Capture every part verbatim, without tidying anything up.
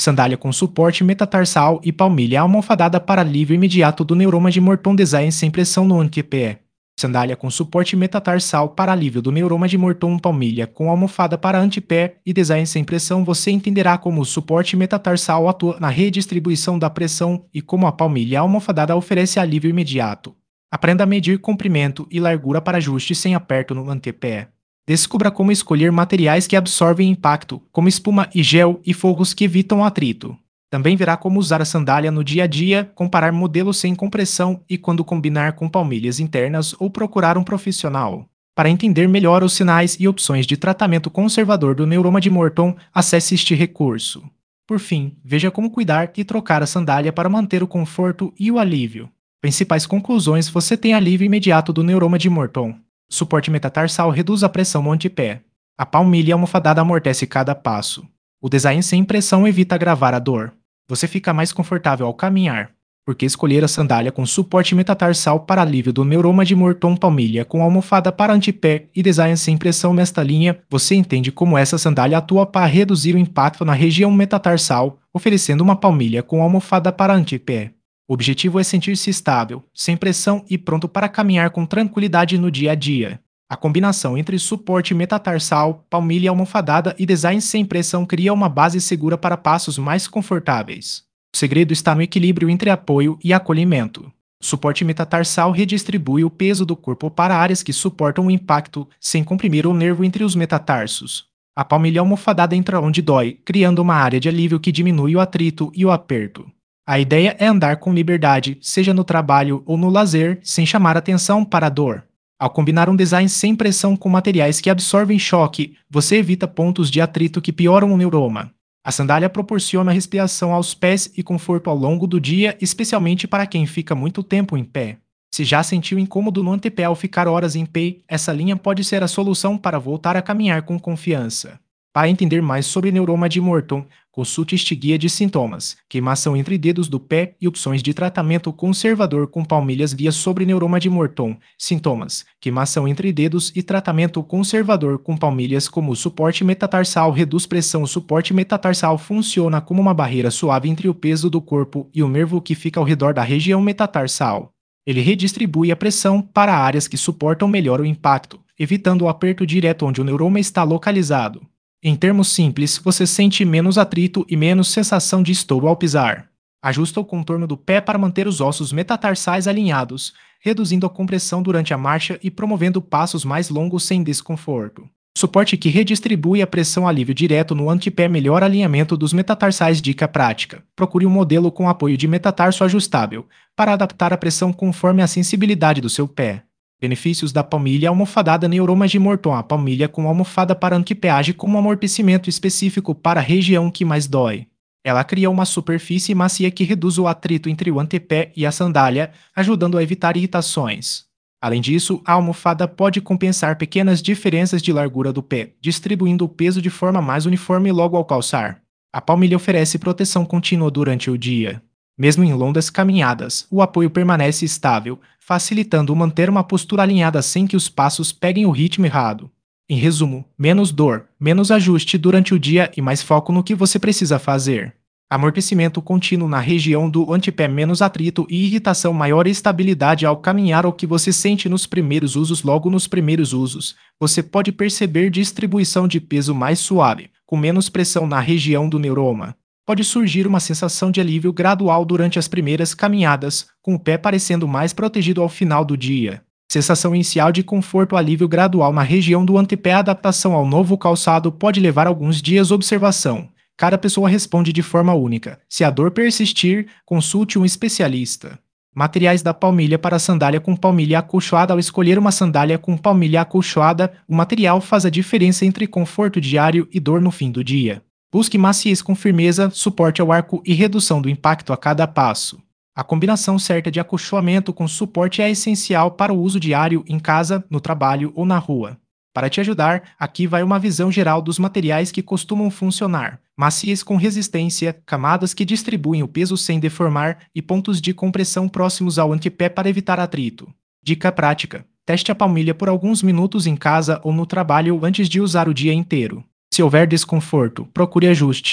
Sandália com suporte metatarsal e palmilha almofadada para alívio imediato do neuroma de Morton Design sem pressão no antepé. Sandália com suporte metatarsal para alívio do neuroma de Morton palmilha com almofada para antepé e design sem pressão. Você entenderá como o suporte metatarsal atua na redistribuição da pressão e como a palmilha almofadada oferece alívio imediato. Aprenda a medir comprimento e largura para ajuste sem aperto no antepé. Descubra como escolher materiais que absorvem impacto, como espuma e gel e forros que evitam atrito. Também verá como usar a sandália no dia a dia, comparar modelos sem compressão e quando combinar com palmilhas internas ou procurar um profissional. Para entender melhor os sinais e opções de tratamento conservador do neuroma de Morton, acesse este recurso. Por fim, veja como cuidar e trocar a sandália para manter o conforto e o alívio. Principais conclusões: você tem alívio imediato do neuroma de Morton. Suporte metatarsal reduz a pressão no antepé. A palmilha almofadada amortece cada passo. O design sem pressão evita agravar a dor. Você fica mais confortável ao caminhar. Por que escolher a sandália com suporte metatarsal para alívio do neuroma de Morton palmilha com almofada para antepé e design sem pressão nesta linha? Você entende como essa sandália atua para reduzir o impacto na região metatarsal, oferecendo uma palmilha com almofada para antepé. O objetivo é sentir-se estável, sem pressão e pronto para caminhar com tranquilidade no dia a dia. A combinação entre suporte metatarsal, palmilha almofadada e design sem pressão cria uma base segura para passos mais confortáveis. O segredo está no equilíbrio entre apoio e acolhimento. O suporte metatarsal redistribui o peso do corpo para áreas que suportam o impacto, sem comprimir o nervo entre os metatarsos. A palmilha almofadada entra onde dói, criando uma área de alívio que diminui o atrito e o aperto. A ideia é andar com liberdade, seja no trabalho ou no lazer, sem chamar atenção para a dor. Ao combinar um design sem pressão com materiais que absorvem choque, você evita pontos de atrito que pioram o neuroma. A sandália proporciona respiração aos pés e conforto ao longo do dia, especialmente para quem fica muito tempo em pé. Se já sentiu incômodo no antepé ao ficar horas em pé, essa linha pode ser a solução para voltar a caminhar com confiança. Para entender mais sobre neuroma de Morton, consulte este guia de sintomas, queimação entre dedos do pé e opções de tratamento conservador com palmilhas. Guia sobre neuroma de Morton, sintomas, queimação entre dedos e tratamento conservador com palmilhas como suporte metatarsal reduz pressão. O suporte metatarsal funciona como uma barreira suave entre o peso do corpo e o nervo que fica ao redor da região metatarsal. Ele redistribui a pressão para áreas que suportam melhor o impacto, evitando o aperto direto onde o neuroma está localizado. Em termos simples, você sente menos atrito e menos sensação de estouro ao pisar. Ajusta o contorno do pé para manter os ossos metatarsais alinhados, reduzindo a compressão durante a marcha e promovendo passos mais longos sem desconforto. Suporte que redistribui a pressão. Alívio direto no antepé. Melhor alinhamento dos metatarsais. Dica prática: procure um modelo com apoio de metatarso ajustável, para adaptar a pressão conforme a sensibilidade do seu pé. Benefícios da palmilha almofadada. Neuroma de Morton. A palmilha com almofada para antepé age como um amortecimento específico para a região que mais dói. Ela cria uma superfície macia que reduz o atrito entre o antepé e a sandália, ajudando a evitar irritações. Além disso, a almofada pode compensar pequenas diferenças de largura do pé, distribuindo o peso de forma mais uniforme logo ao calçar. A palmilha oferece proteção contínua durante o dia. Mesmo em longas caminhadas, o apoio permanece estável, facilitando manter uma postura alinhada sem que os passos peguem o ritmo errado. Em resumo, menos dor, menos ajuste durante o dia e mais foco no que você precisa fazer. Amortecimento contínuo na região do antepé, menos atrito e irritação, maior estabilidade ao caminhar. O que você sente nos primeiros usos. Logo nos primeiros usos, você pode perceber distribuição de peso mais suave, com menos pressão na região do neuroma. Pode surgir uma sensação de alívio gradual durante as primeiras caminhadas, com o pé parecendo mais protegido ao final do dia. Sensação inicial de conforto. Alívio gradual na região do antepé. A adaptação ao novo calçado pode levar alguns dias. Observação: cada pessoa responde de forma única. Se a dor persistir, consulte um especialista. Materiais da palmilha para sandália com palmilha acolchoada. Ao escolher uma sandália com palmilha acolchoada, o material faz a diferença entre conforto diário e dor no fim do dia. Busque maciez com firmeza, suporte ao arco e redução do impacto a cada passo. A combinação certa de acolchoamento com suporte é essencial para o uso diário em casa, no trabalho ou na rua. Para te ajudar, aqui vai uma visão geral dos materiais que costumam funcionar: maciez com resistência, camadas que distribuem o peso sem deformar e pontos de compressão próximos ao antepé para evitar atrito. Dica prática: teste a palmilha por alguns minutos em casa ou no trabalho antes de usar o dia inteiro. Se houver desconforto, procure ajuste.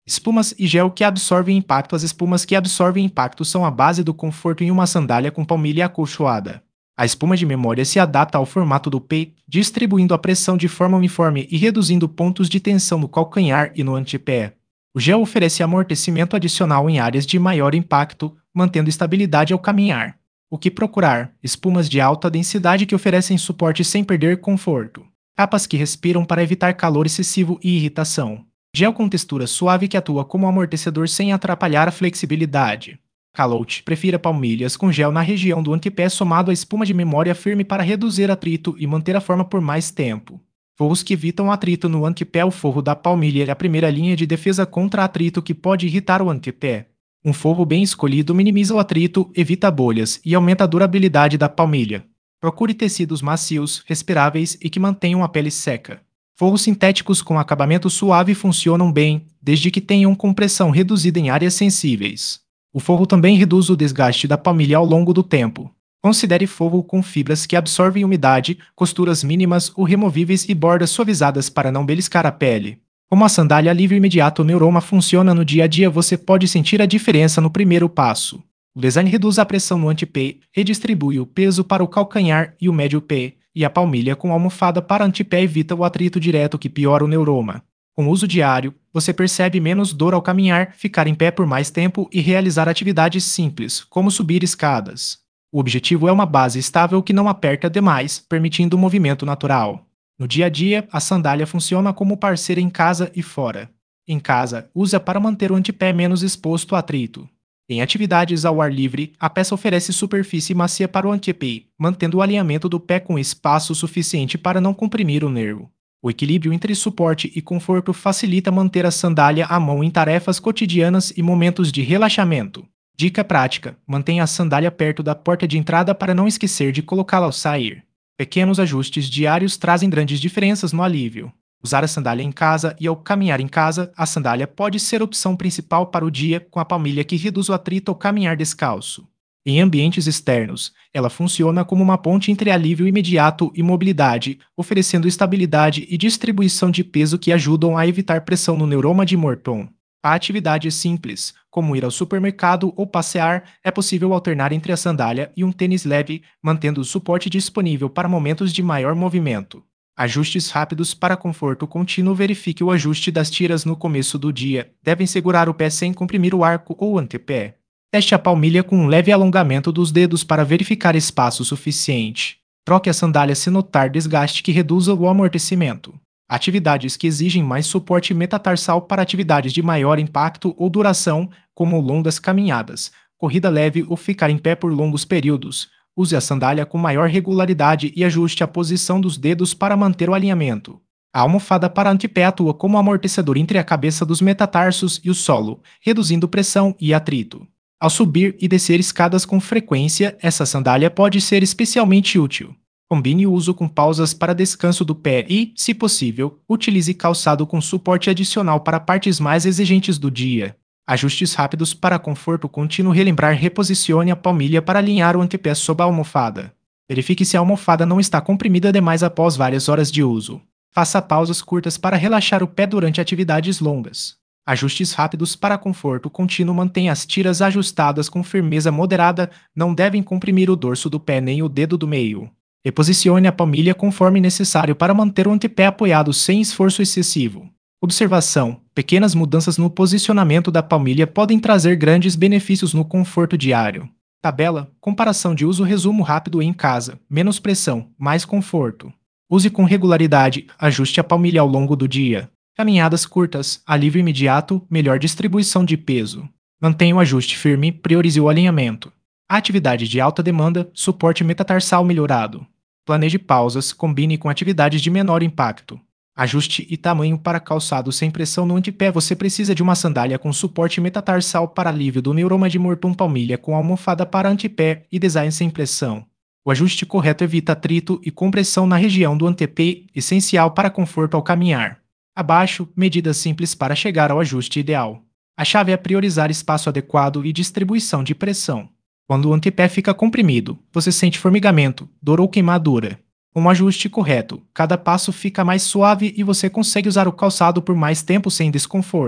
Espumas e gel que absorvem impacto. As espumas que absorvem impacto são a base do conforto em uma sandália com palmilha acolchoada. A espuma de memória se adapta ao formato do pé, distribuindo a pressão de forma uniforme e reduzindo pontos de tensão no calcanhar e no antepé. O gel oferece amortecimento adicional em áreas de maior impacto, mantendo estabilidade ao caminhar. O que procurar? Espumas de alta densidade que oferecem suporte sem perder conforto. Capas que respiram para evitar calor excessivo e irritação. Gel com textura suave que atua como amortecedor sem atrapalhar a flexibilidade. Calote: prefira palmilhas com gel na região do antepé somado a espuma de memória firme para reduzir atrito e manter a forma por mais tempo. Forros que evitam atrito no antepé. O forro da palmilha é a primeira linha de defesa contra atrito que pode irritar o antepé. Um forro bem escolhido minimiza o atrito, evita bolhas e aumenta a durabilidade da palmilha. Procure tecidos macios, respiráveis e que mantenham a pele seca. Forros sintéticos com acabamento suave funcionam bem, desde que tenham compressão reduzida em áreas sensíveis. O forro também reduz o desgaste da palmilha ao longo do tempo. Considere forro com fibras que absorvem umidade, costuras mínimas ou removíveis e bordas suavizadas para não beliscar a pele. Como a sandália Alívio Imediato Neuroma funciona no dia a dia, você pode sentir a diferença no primeiro passo. O design reduz a pressão no antepé, redistribui o peso para o calcanhar e o médio pé, e a palmilha com almofada para antepé evita o atrito direto que piora o neuroma. Com uso diário, você percebe menos dor ao caminhar, ficar em pé por mais tempo e realizar atividades simples, como subir escadas. O objetivo é uma base estável que não aperta demais, permitindo um movimento natural. No dia a dia, a sandália funciona como parceira em casa e fora. Em casa, usa para manter o antepé menos exposto a atrito. Em atividades ao ar livre, a peça oferece superfície macia para o antepé, mantendo o alinhamento do pé com espaço suficiente para não comprimir o nervo. O equilíbrio entre suporte e conforto facilita manter a sandália à mão em tarefas cotidianas e momentos de relaxamento. Dica prática: mantenha a sandália perto da porta de entrada para não esquecer de colocá-la ao sair. Pequenos ajustes diários trazem grandes diferenças no alívio. Usar a sandália em casa e ao caminhar em casa, a sandália pode ser a opção principal para o dia, com a palmilha que reduz o atrito ao caminhar descalço. Em ambientes externos, ela funciona como uma ponte entre alívio imediato e mobilidade, oferecendo estabilidade e distribuição de peso que ajudam a evitar pressão no neuroma de Morton. Há atividades simples, como ir ao supermercado ou passear, é possível alternar entre a sandália e um tênis leve, mantendo o suporte disponível para momentos de maior movimento. Ajustes rápidos para conforto contínuo. Verifique o ajuste das tiras no começo do dia. Devem segurar o pé sem comprimir o arco ou antepé. Teste a palmilha com um leve alongamento dos dedos para verificar espaço suficiente. Troque a sandália se notar desgaste que reduza o amortecimento. Atividades que exigem mais suporte metatarsal para atividades de maior impacto ou duração, como longas caminhadas, corrida leve ou ficar em pé por longos períodos. Use a sandália com maior regularidade e ajuste a posição dos dedos para manter o alinhamento. A almofada para antepé atua como amortecedor entre a cabeça dos metatarsos e o solo, reduzindo pressão e atrito. Ao subir e descer escadas com frequência, essa sandália pode ser especialmente útil. Combine o uso com pausas para descanso do pé e, se possível, utilize calçado com suporte adicional para partes mais exigentes do dia. Ajustes rápidos para conforto contínuo. Relembrar: reposicione a palmilha para alinhar o antepé sob a almofada. Verifique se a almofada não está comprimida demais após várias horas de uso. Faça pausas curtas para relaxar o pé durante atividades longas. Ajustes rápidos para conforto contínuo. Mantenha as tiras ajustadas com firmeza moderada, não devem comprimir o dorso do pé nem o dedo do meio. Reposicione a palmilha conforme necessário para manter o antepé apoiado sem esforço excessivo. Observação: pequenas mudanças no posicionamento da palmilha podem trazer grandes benefícios no conforto diário. Tabela: comparação de uso. Resumo rápido em casa: menos pressão, mais conforto. Use com regularidade, ajuste a palmilha ao longo do dia. Caminhadas curtas, alívio imediato, melhor distribuição de peso. Mantenha o ajuste firme, priorize o alinhamento. Atividade de alta demanda, suporte metatarsal melhorado. Planeje pausas, combine com atividades de menor impacto. Ajuste e tamanho para calçado sem pressão no antepé. Você precisa de uma sandália com suporte metatarsal para alívio do neuroma de Morton, palmilha com almofada para antepé e design sem pressão. O ajuste correto evita atrito e compressão na região do antepé, essencial para conforto ao caminhar. Abaixo, medidas simples para chegar ao ajuste ideal. A chave é priorizar espaço adequado e distribuição de pressão. Quando o antepé fica comprimido, você sente formigamento, dor ou queimadura. Com o ajuste correto, cada passo fica mais suave e você consegue usar o calçado por mais tempo sem desconforto.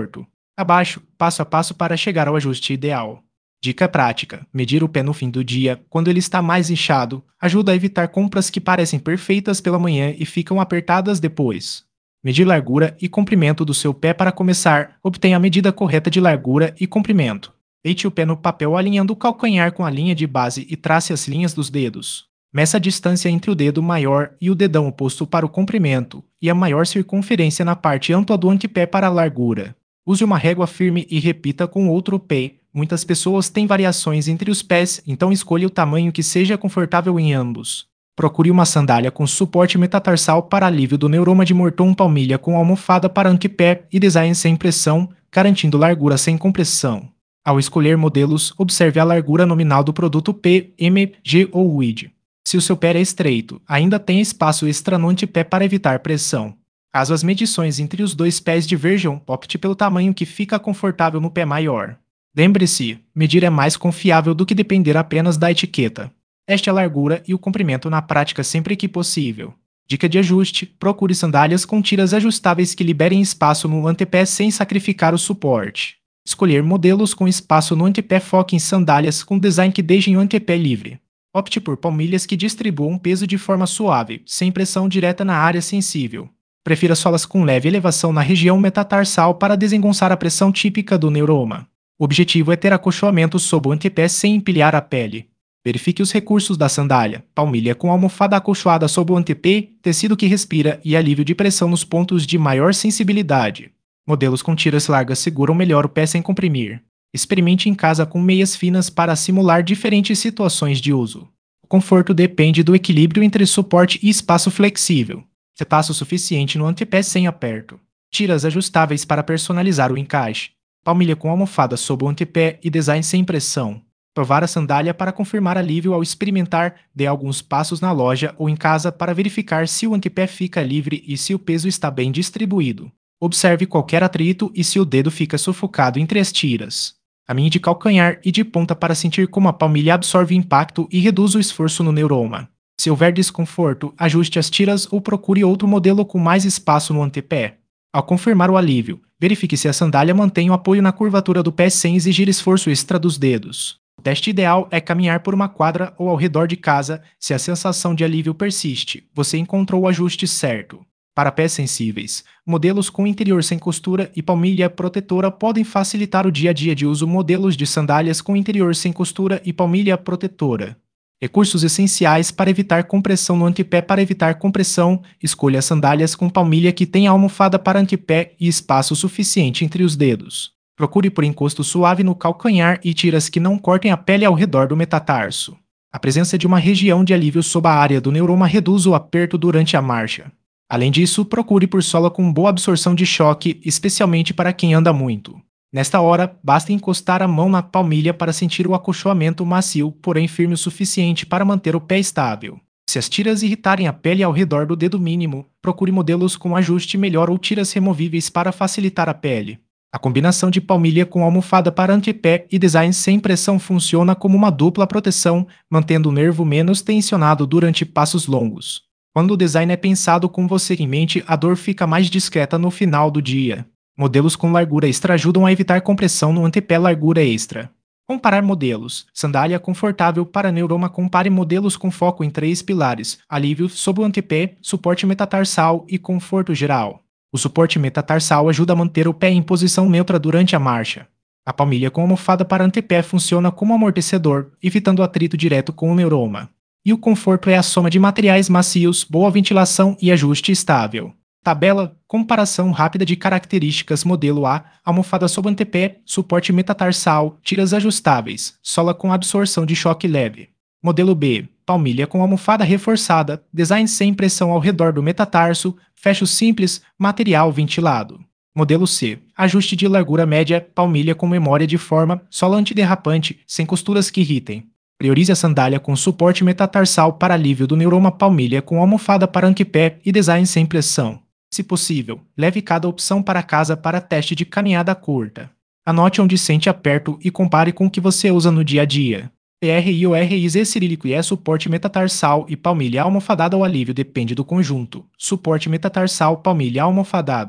Abaixo, passo a passo para chegar ao ajuste ideal. Dica prática: medir o pé no fim do dia, quando ele está mais inchado, ajuda a evitar compras que parecem perfeitas pela manhã e ficam apertadas depois. Medir largura e comprimento do seu pé para começar. Obtenha a medida correta de largura e comprimento. Deite o pé no papel alinhando o calcanhar com a linha de base e trace as linhas dos dedos. Meça a distância entre o dedo maior e o dedão oposto para o comprimento, e a maior circunferência na parte ampla do antepé para a largura. Use uma régua firme e repita com outro pé. Muitas pessoas têm variações entre os pés, então escolha o tamanho que seja confortável em ambos. Procure uma sandália com suporte metatarsal para alívio do neuroma de Morton palmilha com almofada para antepé e design sem pressão, garantindo largura sem compressão. Ao escolher modelos, observe a largura nominal do produto P, M, G ou W I D. Se o seu pé é estreito, ainda tem espaço extra no antepé para evitar pressão. Caso as medições entre os dois pés diverjam, opte pelo tamanho que fica confortável no pé maior. Lembre-se, medir é mais confiável do que depender apenas da etiqueta. Teste a largura e o comprimento na prática sempre que possível. Dica de ajuste: procure sandálias com tiras ajustáveis que liberem espaço no antepé sem sacrificar o suporte. Escolher modelos com espaço no antepé. Foque em sandálias com design que deixem o antepé livre. Opte por palmilhas que distribuam peso de forma suave, sem pressão direta na área sensível. Prefira solas com leve elevação na região metatarsal para desengonçar a pressão típica do neuroma. O objetivo é ter acolchoamento sob o antepé sem empilhar a pele. Verifique os recursos da sandália: palmilha com almofada acolchoada sob o antepé, tecido que respira e alívio de pressão nos pontos de maior sensibilidade. Modelos com tiras largas seguram melhor o pé sem comprimir. Experimente em casa com meias finas para simular diferentes situações de uso. O conforto depende do equilíbrio entre suporte e espaço flexível. Espaço suficiente no antepé sem aperto. Tiras ajustáveis para personalizar o encaixe. Palmilha com almofada sob o antepé e design sem pressão. Provar a sandália para confirmar alívio ao experimentar. Dê alguns passos na loja ou em casa para verificar se o antepé fica livre e se o peso está bem distribuído. Observe qualquer atrito e se o dedo fica sufocado entre as tiras. Caminhe de calcanhar e de ponta para sentir como a palmilha absorve impacto e reduz o esforço no neuroma. Se houver desconforto, ajuste as tiras ou procure outro modelo com mais espaço no antepé. Ao confirmar o alívio, verifique se a sandália mantém o apoio na curvatura do pé sem exigir esforço extra dos dedos. O teste ideal é caminhar por uma quadra ou ao redor de casa. Se a sensação de alívio persiste, você encontrou o ajuste certo. Para pés sensíveis, modelos com interior sem costura e palmilha protetora podem facilitar o dia a dia de uso. Modelos de sandálias com interior sem costura e palmilha protetora. Recursos essenciais para evitar compressão no antepé. Para evitar compressão, escolha sandálias com palmilha que tenha almofada para antepé e espaço suficiente entre os dedos. Procure por encosto suave no calcanhar e tiras que não cortem a pele ao redor do metatarso. A presença de uma região de alívio sob a área do neuroma reduz o aperto durante a marcha. Além disso, procure por sola com boa absorção de choque, especialmente para quem anda muito. Nesta hora, basta encostar a mão na palmilha para sentir o acolchoamento macio, porém firme o suficiente para manter o pé estável. Se as tiras irritarem a pele ao redor do dedo mínimo, procure modelos com ajuste melhor ou tiras removíveis para facilitar a pele. A combinação de palmilha com almofada para antepé e design sem pressão funciona como uma dupla proteção, mantendo o nervo menos tensionado durante passos longos. Quando o design é pensado com você em mente, a dor fica mais discreta no final do dia. Modelos com largura extra ajudam a evitar compressão no antepé. Largura extra. Comparar modelos. Sandália confortável para neuroma. Compare modelos com foco em três pilares: alívio sob o antepé, suporte metatarsal e conforto geral. O suporte metatarsal ajuda a manter o pé em posição neutra durante a marcha. A palmilha com almofada para antepé funciona como amortecedor, evitando atrito direto com o neuroma. E o conforto é a soma de materiais macios, boa ventilação e ajuste estável. Tabela: comparação rápida de características. Modelo A: almofada sob antepé, suporte metatarsal, tiras ajustáveis, sola com absorção de choque leve. Modelo B: palmilha com almofada reforçada, design sem pressão ao redor do metatarso, fecho simples, material ventilado. Modelo C: ajuste de largura média, palmilha com memória de forma, sola antiderrapante, sem costuras que irritem. Priorize a sandália com suporte metatarsal para alívio do neuroma. Palmilha com almofada para antepé e design sem pressão. Se possível, leve cada opção para casa para teste de caminhada curta. Anote onde sente aperto e compare com o que você usa no dia a dia. P R I O R I Z cirílico I é suporte metatarsal e palmilha almofadada. O alívio depende do conjunto. Suporte metatarsal, palmilha almofadada.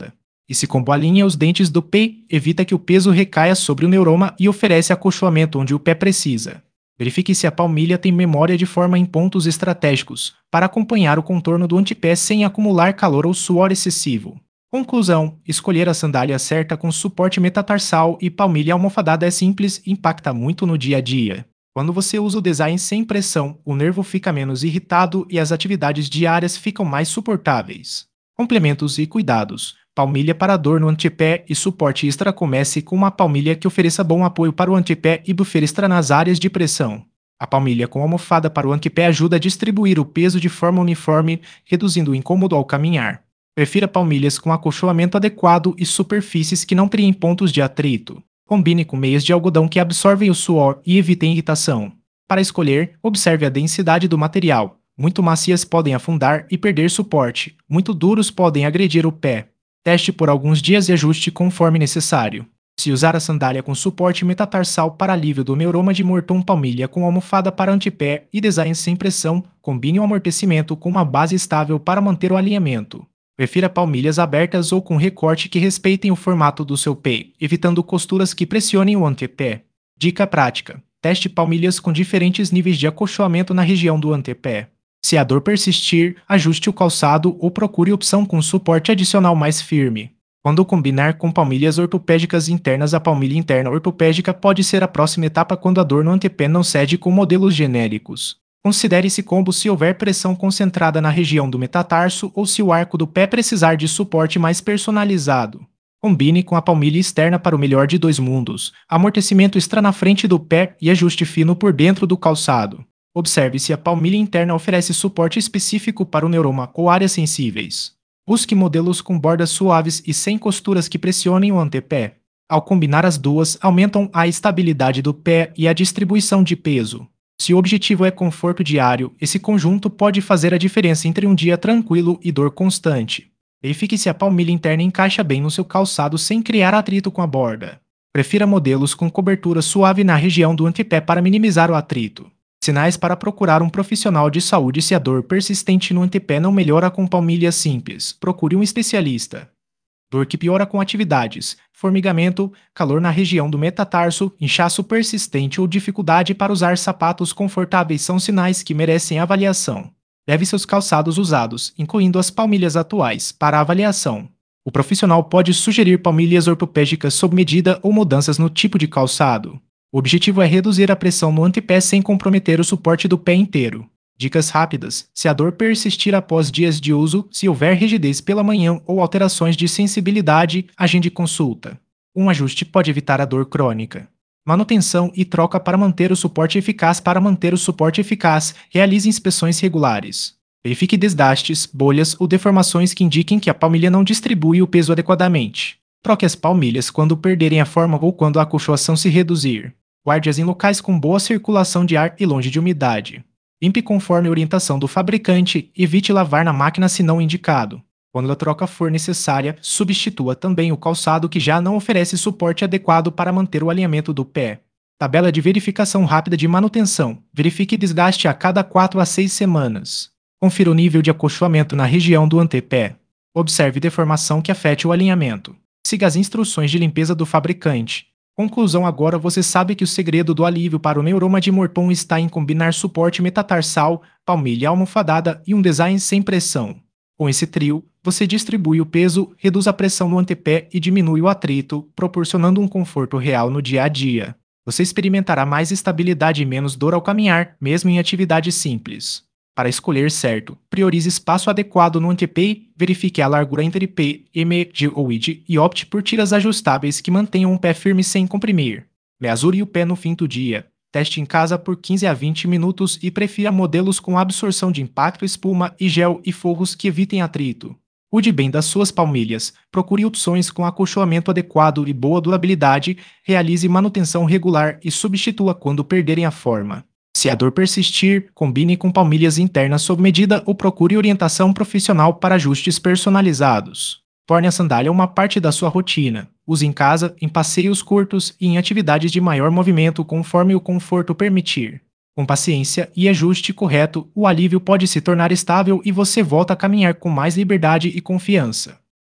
Esse combo alinha os dentes do pé, evita que o peso recaia sobre o neuroma e oferece acolchoamento onde o pé precisa. Verifique se a palmilha tem memória de forma em pontos estratégicos, para acompanhar o contorno do antepé sem acumular calor ou suor excessivo. Conclusão: escolher a sandália certa com suporte metatarsal e palmilha almofadada é simples e impacta muito no dia a dia. Quando você usa o design sem pressão, o nervo fica menos irritado e as atividades diárias ficam mais suportáveis. Complementos e cuidados: palmilha para dor no antepé e suporte extra. Comece com uma palmilha que ofereça bom apoio para o antepé e buffer extra nas áreas de pressão. A palmilha com almofada para o antepé ajuda a distribuir o peso de forma uniforme, reduzindo o incômodo ao caminhar. Prefira palmilhas com acolchoamento adequado e superfícies que não criem pontos de atrito. Combine com meias de algodão que absorvem o suor e evitem irritação. Para escolher, observe a densidade do material. Muito macias podem afundar e perder suporte, muito duros podem agredir o pé. Teste por alguns dias e ajuste conforme necessário. Se usar a sandália com suporte metatarsal para alívio do neuroma de Morton palmilha com almofada para antepé e design sem pressão, combine o amortecimento com uma base estável para manter o alinhamento. Prefira palmilhas abertas ou com recorte que respeitem o formato do seu pé, evitando costuras que pressionem o antepé. Dica prática: teste palmilhas com diferentes níveis de acolchoamento na região do antepé. Se a dor persistir, ajuste o calçado ou procure opção com suporte adicional mais firme. Quando combinar com palmilhas ortopédicas internas, a palmilha interna ortopédica pode ser a próxima etapa quando a dor no antepé não cede com modelos genéricos. Considere esse combo se houver pressão concentrada na região do metatarso ou se o arco do pé precisar de suporte mais personalizado. Combine com a palmilha externa para o melhor de dois mundos: amortecimento extra na frente do pé e ajuste fino por dentro do calçado. Observe se a palmilha interna oferece suporte específico para o neuroma ou áreas sensíveis. Busque modelos com bordas suaves e sem costuras que pressionem o antepé. Ao combinar as duas, aumentam a estabilidade do pé e a distribuição de peso. Se o objetivo é conforto diário, esse conjunto pode fazer a diferença entre um dia tranquilo e dor constante. Verifique se a palmilha interna encaixa bem no seu calçado sem criar atrito com a borda. Prefira modelos com cobertura suave na região do antepé para minimizar o atrito. Sinais para procurar um profissional de saúde: se a dor persistente no antepé não melhora com palmilhas simples, procure um especialista. Dor que piora com atividades: formigamento, calor na região do metatarso, inchaço persistente ou dificuldade para usar sapatos confortáveis são sinais que merecem avaliação. Leve seus calçados usados, incluindo as palmilhas atuais, para avaliação. O profissional pode sugerir palmilhas ortopédicas sob medida ou mudanças no tipo de calçado. O objetivo é reduzir a pressão no antepé sem comprometer o suporte do pé inteiro. Dicas rápidas: se a dor persistir após dias de uso, se houver rigidez pela manhã ou alterações de sensibilidade, agende consulta. Um ajuste pode evitar a dor crônica. Manutenção e troca para manter o suporte eficaz. Para manter o suporte eficaz, realize inspeções regulares. Verifique desgastes, bolhas ou deformações que indiquem que a palmilha não distribui o peso adequadamente. Troque as palmilhas quando perderem a forma ou quando a acolchoação se reduzir. Guarde-as em locais com boa circulação de ar e longe de umidade. Limpe conforme a orientação do fabricante e evite lavar na máquina se não indicado. Quando a troca for necessária, substitua também o calçado que já não oferece suporte adequado para manter o alinhamento do pé. Tabela de verificação rápida de manutenção: verifique desgaste a cada quatro a seis semanas. Confira o nível de acolchoamento na região do antepé. Observe deformação que afete o alinhamento. Siga as instruções de limpeza do fabricante. Conclusão: agora você sabe que o segredo do alívio para o neuroma de Morton está em combinar suporte metatarsal, palmilha almofadada e um design sem pressão. Com esse trio, você distribui o peso, reduz a pressão no antepé e diminui o atrito, proporcionando um conforto real no dia a dia. Você experimentará mais estabilidade e menos dor ao caminhar, mesmo em atividades simples. Para escolher certo, priorize espaço adequado no antepé, verifique a largura entre pé, M, G ou I D e opte por tiras ajustáveis que mantenham o pé firme sem comprimir. Mesure o pé no fim do dia. Teste em casa por quinze a vinte minutos e prefira modelos com absorção de impacto, espuma e gel e forros que evitem atrito. Cuide bem das suas palmilhas, procure opções com acolchoamento adequado e boa durabilidade, realize manutenção regular e substitua quando perderem a forma. Se a dor persistir, combine com palmilhas internas sob medida ou procure orientação profissional para ajustes personalizados. Torne a sandália uma parte da sua rotina. Use em casa, em passeios curtos e em atividades de maior movimento conforme o conforto permitir. Com paciência e ajuste correto, o alívio pode se tornar estável e você volta a caminhar com mais liberdade e confiança.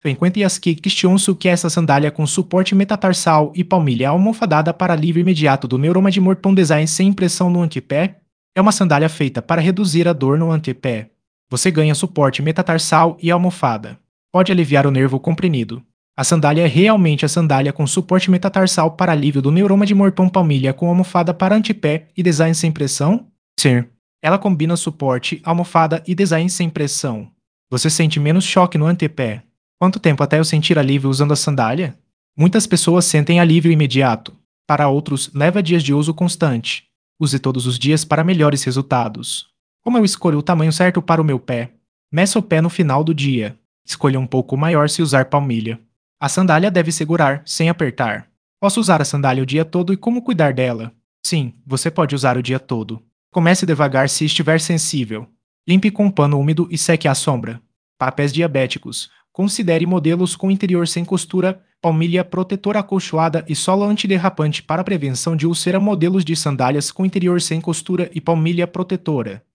Enquanto que questiono que essa sandália com suporte metatarsal e palmilha almofadada para alívio imediato do neuroma de Morton Design sem impressão no antepé, é uma sandália feita para reduzir a dor no antepé. Você ganha suporte metatarsal e almofada. Pode aliviar o nervo comprimido. A sandália é realmente a sandália com suporte metatarsal para alívio do neuroma de Morton palmilha com almofada para antepé e design sem pressão? Sim. Ela combina suporte, almofada e design sem pressão. Você sente menos choque no antepé. Quanto tempo até eu sentir alívio usando a sandália? Muitas pessoas sentem alívio imediato. Para outros, leva dias de uso constante. Use todos os dias para melhores resultados. Como eu escolho o tamanho certo para o meu pé? Meça o pé no final do dia. Escolha um pouco maior se usar palmilha. A sandália deve segurar, sem apertar. Posso usar a sandália o dia todo e como cuidar dela? Sim, você pode usar o dia todo. Comece devagar se estiver sensível. Limpe com um pano úmido e seque à sombra. Papéis diabéticos. Considere modelos com interior sem costura, palmilha protetora acolchoada e solo antiderrapante para prevenção de úlcera. Modelos de sandálias com interior sem costura e palmilha protetora.